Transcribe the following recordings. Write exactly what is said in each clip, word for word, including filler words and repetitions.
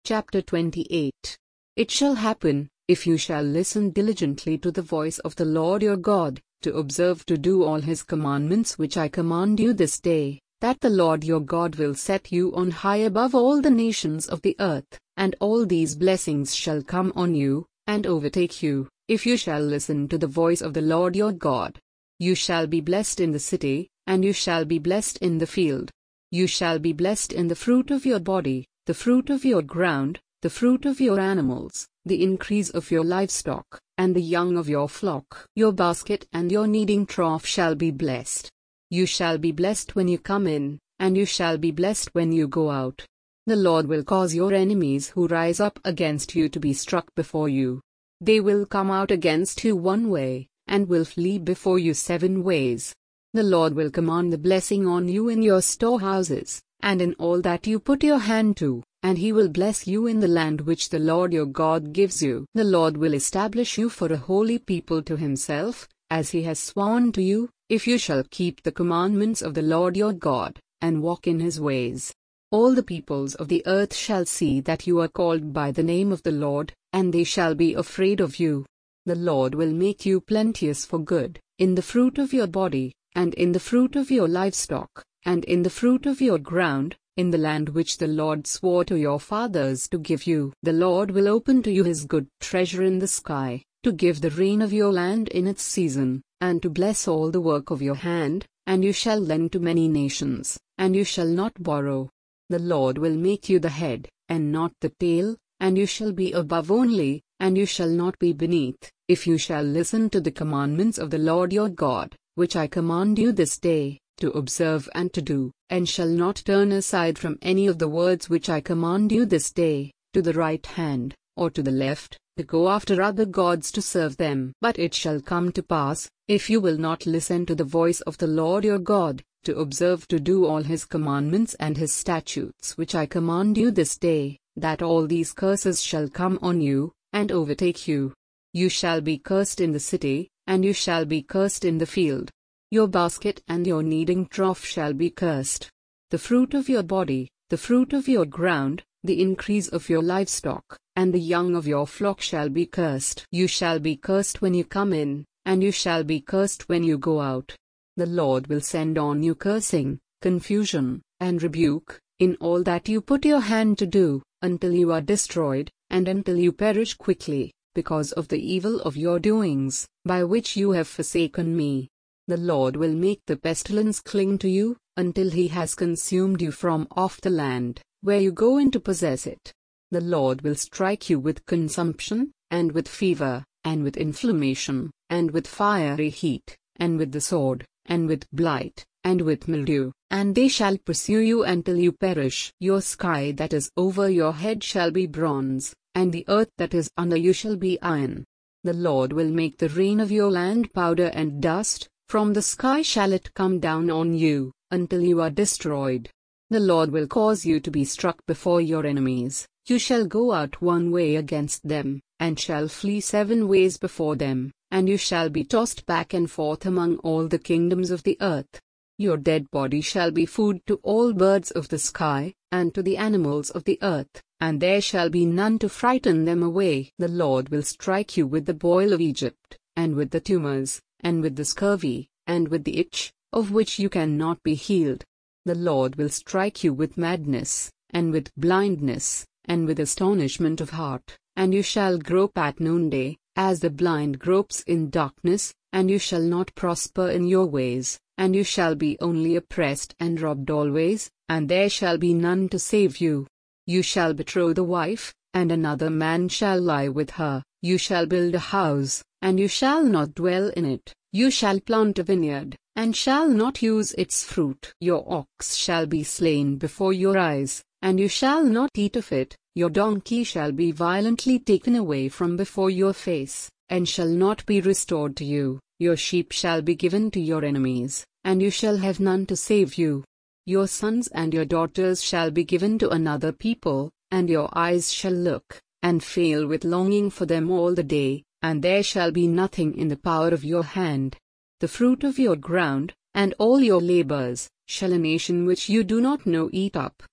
Chapter twenty-eight. It shall happen, if you shall listen diligently to the voice of the Lord your God, to observe to do all his commandments which I command you this day, that the Lord your God will set you on high above all the nations of the earth, and all these blessings shall come on you, and overtake you, if you shall listen to the voice of the Lord your God. You shall be blessed in the city, and you shall be blessed in the field. You shall be blessed in the fruit of your body, the fruit of your ground, the fruit of your animals, the increase of your livestock, and the young of your flock. Your basket and your kneading trough shall be blessed. You shall be blessed when you come in, and you shall be blessed when you go out. The Lord will cause your enemies who rise up against you to be struck before you. They will come out against you one way, and will flee before you seven ways. The Lord will command the blessing on you in your storehouses, and in all that you put your hand to, and he will bless you in the land which the Lord your God gives you. The Lord will establish you for a holy people to himself, as he has sworn to you, if you shall keep the commandments of the Lord your God, and walk in his ways. All the peoples of the earth shall see that you are called by the name of the Lord, and they shall be afraid of you. The Lord will make you plenteous for good, in the fruit of your body, and in the fruit of your livestock, and in the fruit of your ground, in the land which the Lord swore to your fathers to give you. The Lord will open to you his good treasure in the sky, to give the rain of your land in its season, and to bless all the work of your hand, and you shall lend to many nations, and you shall not borrow. The Lord will make you the head, and not the tail, and you shall be above only, and you shall not be beneath, if you shall listen to the commandments of the Lord your God, which I command you this day, to observe and to do, and shall not turn aside from any of the words which I command you this day, to the right hand, or to the left, to go after other gods to serve them. But it shall come to pass, if you will not listen to the voice of the Lord your God, to observe to do all his commandments and his statutes which I command you this day, that all these curses shall come on you, and overtake you. You shall be cursed in the city, and you shall be cursed in the field. Your basket and your kneading trough shall be cursed. The fruit of your body, the fruit of your ground, the increase of your livestock, and the young of your flock shall be cursed. You shall be cursed when you come in, and you shall be cursed when you go out. The Lord will send on you cursing, confusion, and rebuke, in all that you put your hand to do, until you are destroyed, and until you perish quickly, because of the evil of your doings, by which you have forsaken me. The Lord will make the pestilence cling to you, until he has consumed you from off the land, where you go in to possess it. The Lord will strike you with consumption, and with fever, and with inflammation, and with fiery heat, and with the sword, and with blight, and with mildew, and they shall pursue you until you perish. Your sky that is over your head shall be bronze, and the earth that is under you shall be iron. The Lord will make the rain of your land powder and dust, from the sky shall it come down on you, until you are destroyed. The Lord will cause you to be struck before your enemies. You shall go out one way against them, and shall flee seven ways before them, and you shall be tossed back and forth among all the kingdoms of the earth. Your dead body shall be food to all birds of the sky, and to the animals of the earth, and there shall be none to frighten them away. The Lord will strike you with the boil of Egypt, and with the tumors, and with the scurvy, and with the itch, of which you cannot be healed. The Lord will strike you with madness, and with blindness, and with astonishment of heart, and you shall grope at noonday, as the blind gropes in darkness, and you shall not prosper in your ways, and you shall be only oppressed and robbed always, and there shall be none to save you. You shall betroth a wife, and another man shall lie with her. You shall build a house, and you shall not dwell in it. You shall plant a vineyard, and shall not use its fruit. Your ox shall be slain before your eyes, and you shall not eat of it. Your donkey shall be violently taken away from before your face, and shall not be restored to you. Your sheep shall be given to your enemies, and you shall have none to save you. Your sons and your daughters shall be given to another people, and your eyes shall look, and fail with longing for them all the day, and there shall be nothing in the power of your hand. The fruit of your ground, and all your labors, shall a nation which you do not know eat up,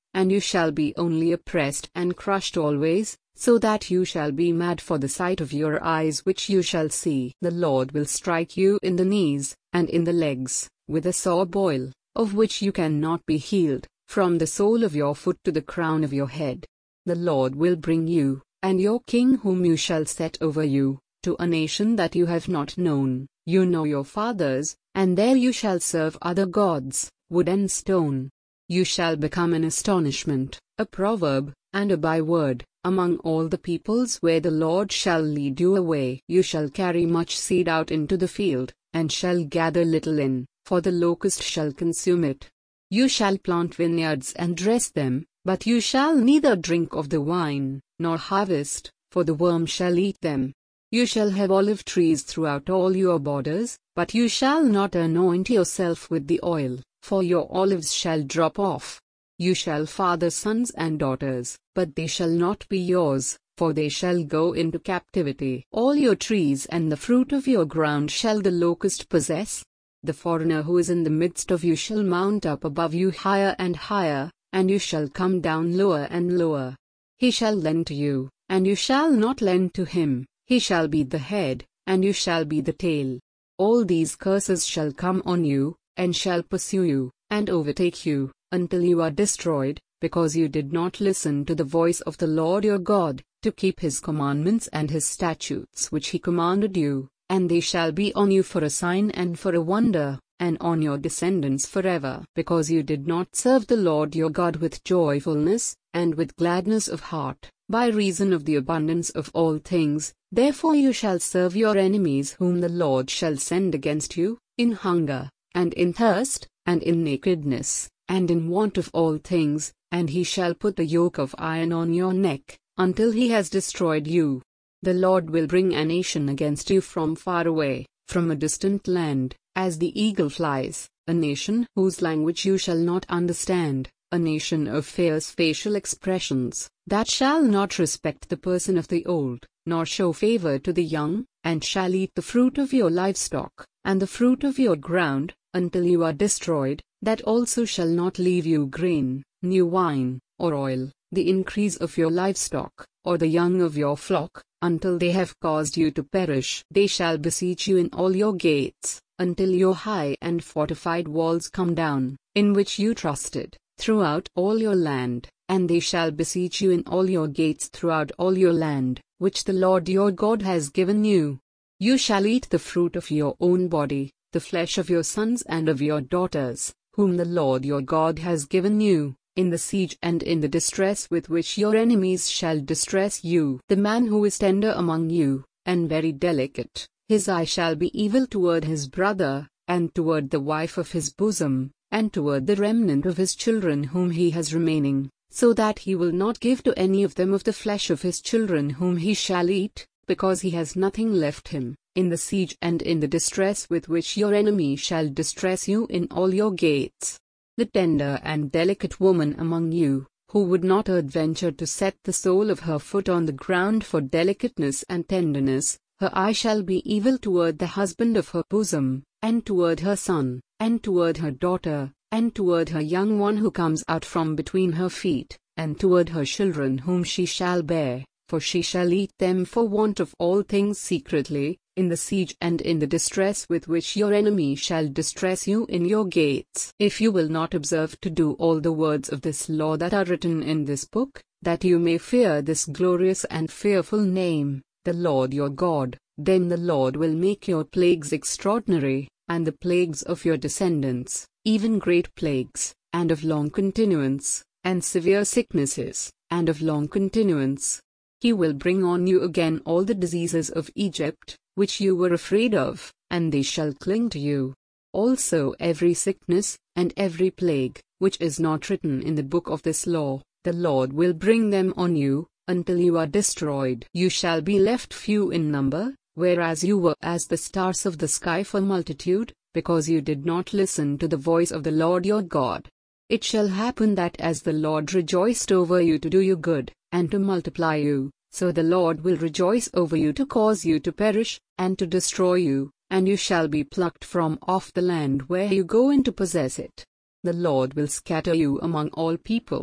and you shall be only oppressed and crushed always, so that you shall be mad for the sight of your eyes which you shall see. The Lord will strike you in the knees, and in the legs, with a sore boil, of which you cannot be healed, from the sole of your foot to the crown of your head. The Lord will bring you, and your king whom you shall set over you, to a nation that you have not known, you know your fathers, and there you shall serve other gods, wood and stone. You shall become an astonishment, a proverb, and a byword, among all the peoples where the Lord shall lead you away. You shall carry much seed out into the field, and shall gather little in, for the locust shall consume it. You shall plant vineyards and dress them, but you shall neither drink of the wine, nor harvest, for the worm shall eat them. You shall have olive trees throughout all your borders, but you shall not anoint yourself with the oil, for your olives shall drop off. You shall father sons and daughters, but they shall not be yours, for they shall go into captivity. All your trees and the fruit of your ground shall the locust possess. The foreigner who is in the midst of you shall mount up above you higher and higher, and you shall come down lower and lower. He shall lend to you, and you shall not lend to him. He shall be the head, and you shall be the tail. All these curses shall come on you, and shall pursue you, and overtake you, until you are destroyed, because you did not listen to the voice of the Lord your God, to keep his commandments and his statutes which he commanded you, and they shall be on you for a sign and for a wonder, and on your descendants forever. Because you did not serve the Lord your God with joyfulness, and with gladness of heart, by reason of the abundance of all things, therefore you shall serve your enemies whom the Lord shall send against you, in hunger, and in thirst, and in nakedness, and in want of all things, and he shall put a yoke of iron on your neck, until he has destroyed you. The Lord will bring a nation against you from far away, from a distant land, as the eagle flies, a nation whose language you shall not understand, a nation of fierce facial expressions, that shall not respect the person of the old, nor show favor to the young, and shall eat the fruit of your livestock, and the fruit of your ground, until you are destroyed, that also shall not leave you grain, new wine, or oil, the increase of your livestock, or the young of your flock, until they have caused you to perish. They shall besiege you in all your gates, until your high and fortified walls come down, in which you trusted, throughout all your land, and they shall besiege you in all your gates throughout all your land, which the Lord your God has given you. You shall eat the fruit of your own body, the flesh of your sons and of your daughters, whom the Lord your God has given you, in the siege and in the distress with which your enemies shall distress you. The man who is tender among you, and very delicate, his eye shall be evil toward his brother, and toward the wife of his bosom, and toward the remnant of his children whom he has remaining, so that he will not give to any of them of the flesh of his children whom he shall eat, because he has nothing left him, in the siege and in the distress with which your enemy shall distress you in all your gates. The tender and delicate woman among you, who would not adventure to set the sole of her foot on the ground for delicateness and tenderness, her eye shall be evil toward the husband of her bosom, and toward her son, and toward her daughter, and toward her young one who comes out from between her feet, and toward her children whom she shall bear, for she shall eat them for want of all things secretly, in the siege and in the distress with which your enemy shall distress you in your gates. If you will not observe to do all the words of this law that are written in this book, that you may fear this glorious and fearful name, the Lord your God, then the Lord will make your plagues extraordinary, and the plagues of your descendants, even great plagues, and of long continuance, and severe sicknesses, and of long continuance. He will bring on you again all the diseases of Egypt, which you were afraid of, and they shall cling to you. Also every sickness, and every plague, which is not written in the book of this law, the Lord will bring them on you, until you are destroyed. You shall be left few in number, whereas you were as the stars of the sky for multitude, because you did not listen to the voice of the Lord your God. It shall happen that as the Lord rejoiced over you to do you good, and to multiply you, so the Lord will rejoice over you to cause you to perish, and to destroy you, and you shall be plucked from off the land where you go in to possess it. The Lord will scatter you among all peoples,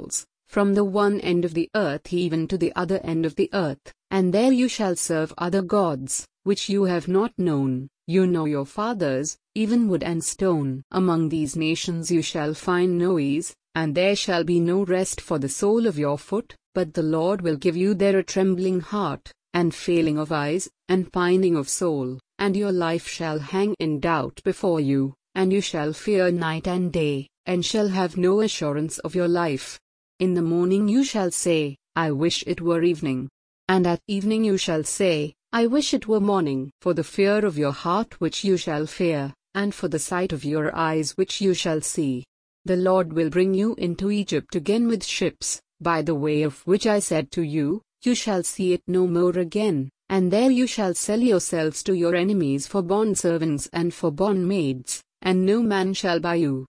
from the one end of the earth even to the other end of the earth, and there you shall serve other gods, which you have not known, you know your fathers, even wood and stone. Among these nations you shall find no ease, and there shall be no rest for the sole of your foot, but the Lord will give you there a trembling heart, and failing of eyes, and pining of soul, and your life shall hang in doubt before you, and you shall fear night and day, and shall have no assurance of your life. In the morning you shall say, I wish it were evening. And at evening you shall say, I wish it were morning. For the fear of your heart which you shall fear, and for the sight of your eyes which you shall see. The Lord will bring you into Egypt again with ships, by the way of which I said to you, you shall see it no more again, and there you shall sell yourselves to your enemies for bondservants and for bondmaids, and no man shall buy you.